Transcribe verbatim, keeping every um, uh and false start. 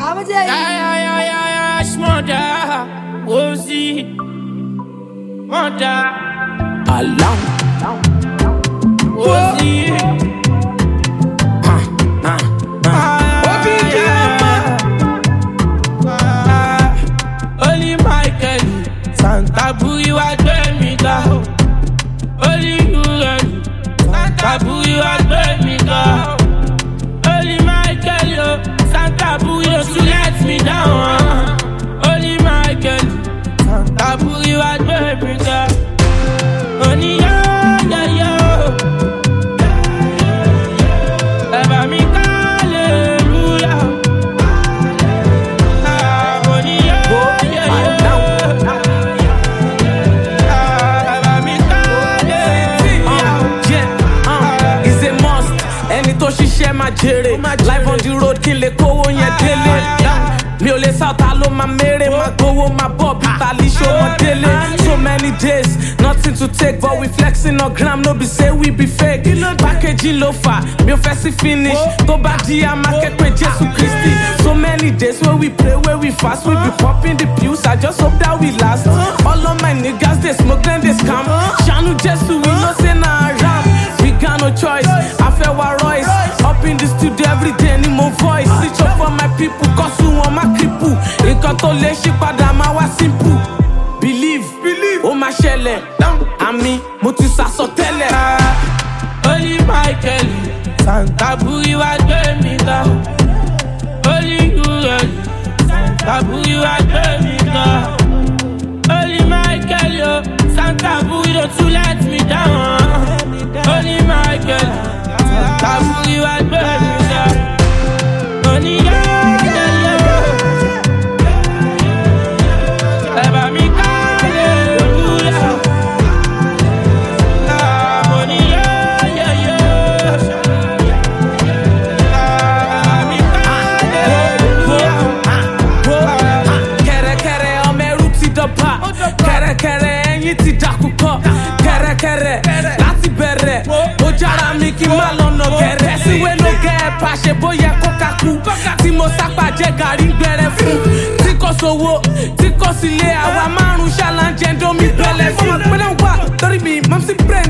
Yeah, yeah, yeah, yeah, yeah, Shmonda, Wozy, Monda, Along, Wozy, huh, huh, huh. Only Michael, Santa Booey, what made me go? Only you, Santa Booey, what made me go? Only Michael, yo, Santa Booey, you let me down. Only Michael, Santa Booey, what made me go? Only you, yeah, yo. Ever me hallelujah. Ah, only you, yeah, yo. Ah, ever me hallelujah. It's a must. Ẹni tó ṣiṣẹ́ máa jèrè. Life on the road kí n lè kówó yẹn délé. Mi ò lè sáta ló máa mérè. Máa gbowó máa bọ̀ bíta líṣó wọn délé. So many days, nothing to take, but we flexing on gram, no be say we be fake. Packaging ló fà, mi ò fẹ́ sí finish. Tó bá di a máa kẹ́pẹ́ Jésù Kristi. So many days where we pray, where we fast, we be popping the pills. I just hope that we last. All of my niggas they smoke, then they scam. Shanu Jesu, we no say na ram. We got no choice. I feel wa Royce. Up in the studio every day, need more voice. Switch up for my people, cause you want my cripple. Nǹkan tó lè ṣe padà máa wá simple. Believe, believe, ó máa ṣẹlẹ̀. Àmì, mo ti sàsọ tẹ́lẹ̀. Only Michael, Santa Booey, what made me go? Only you, Santa Booey, what made me go? Only Michael, yo, Santa Booey, don't you let me down. Only Michael, Santa Booey, what made me go? Only you, yeah, yo. Ever me hallelujah. Ah, only you, yeah, yo. Ah, me hallelujah. Kẹ̀rẹ̀kẹ̀rẹ̀ ọmọ ẹrú ti dọ̀pá. Kẹ̀rẹ̀kẹ̀rẹ̀ ẹyin ti dàkúkọ. Kẹ̀rẹ̀kẹ̀rẹ̀ láti bẹ̀rẹ̀. Ó jára mi kí n má lọ́nà gẹ̀rẹ́. Síwé ló gẹ̀ ẹ́ pàṣẹ bóyá kókà kú. Tí mo sápà jẹ́ gàrí ń gbẹrẹ fún. Tí kò sówó, tí kò sí lé àwa márùn-ún ṣàlàjẹ́ ń domi bẹ̀lẹ̀ fún. Mo náà wà lórí mi, mọ̀ sí brain